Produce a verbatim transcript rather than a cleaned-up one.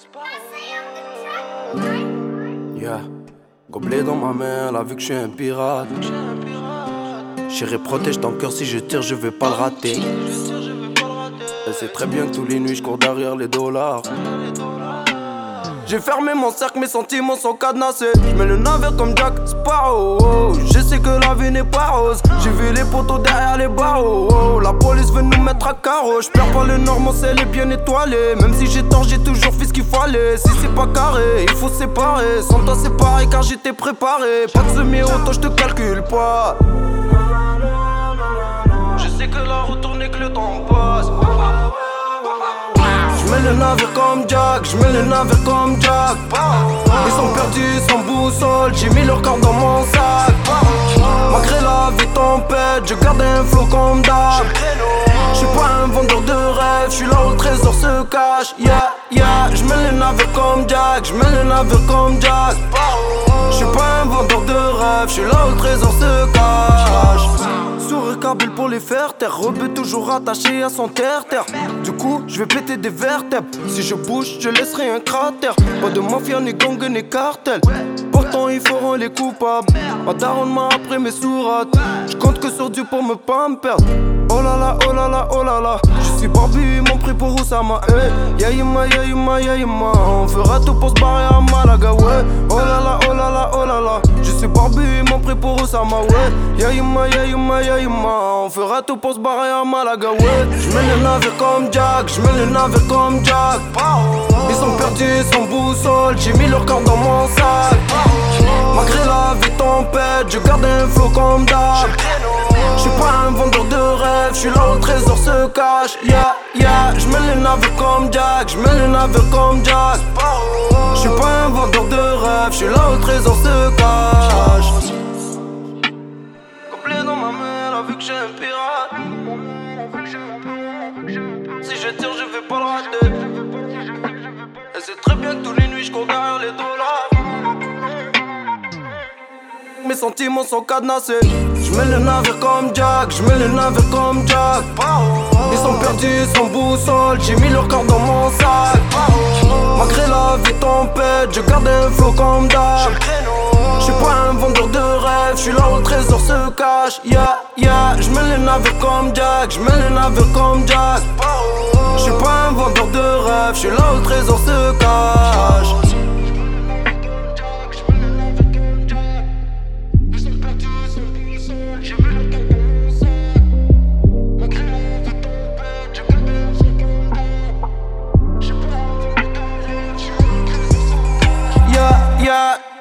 Yeah, gobelet dans ma main, elle a vu que je suis un pirate. Chérie, protège ton cœur, si je tire, je vais pas le rater. Elle sait très bien que tous les nuits, je cours derrière les dollars. J'ai fermé mon cercle, mes sentiments sont cadenassés. J'mets le navire comme Jack Sparrow. Oh, je sais que la vie n'est pas rose. J'ai vu les poteaux derrière les barreaux. Oh, la police veut nous mettre à carreau. J'perds pas le nord, mon ciel est bien étoilé. Même si j'ai tort, j'ai toujours fait ce qu'il fallait. Si c'est pas carré, il faut séparer. Sans toi c'est pareil car j'étais préparé. Pas de semi-auto, j'te calcule pas. Je sais que la route tourne et que le temps passe. J'mets le navire comme Jack, j'mets le navire comme Jack. Ils sont perdus sans boussole, j'ai mis leur corps dans mon sac. Malgré la vie tempête, je garde un flow comme d'hab. J'suis pas un vendeur de rêve, j'suis là où le trésor se cache. Yeah, yeah, j'mets le navire comme Jack, j'mets le navire comme Jack. J'suis pas un vendeur de rêve, j'suis là où le trésor se cache. Sourire câble pour les faire taire, rebeu toujours attaché à son terre-terre. Du coup, je vais péter des vertèbres. Si je bouge, je laisserai un cratère. Pas de mafia, ni gang, ni cartel. Pourtant, ils feront les coupables. Ma daronne m'a appris mes sourates. Je compte que sur Dieu pour me pas me perdre. Oh là là, oh là là, oh là là. Je suis Barbie, mon prix pour Oussama. Eh, yaïma, yaïma, yaïma. On fera tout pour se barrer à Malaga, ouais. Oh là là, oh là là, oh là là. Je suis Barbie, mon prix pour Oussama, ouais. Yaïma, yaïma, yaïma. On fera tout pour se barrer à Malaga, ouais. J'mets le navire comme Jack, j'mets le navire comme Jack. Ils sont perdus sans boussole, j'ai mis leur corps dans mon sac. Malgré la vie tempête, je garde un flow comme d'hab. J'suis pas un vendeur de rêve, j'suis là où le trésor se cache. Yeah, yeah, j'mets le navire comme Jack, j'mets le navire comme Jack. J'suis pas un vendeur de rêve, j'suis là où le trésor se cache. Complet dans ma main, elle a vu que j'ai un pirate. Si je tire, je vais pas le rater. Elle sait très bien que tous les nuits, j'cours derrière les dollars. Mes sentiments sont cadenassés. J'mets le navire comme Jack, j'mets le navire comme Jack. Ils sont perdus sans boussole, j'ai mis leur corps dans mon sac. Malgré la vie tempête, je garde un flow comme d'hab. J'suis pas un vendeur de rêve, j'suis là où le trésor se cache. Yeah, yeah, j'mets le navire comme Jack, j'mets le navire comme Jack. J'suis pas un vendeur de rêve, j'suis là où le trésor se cache. Yeah, yeah.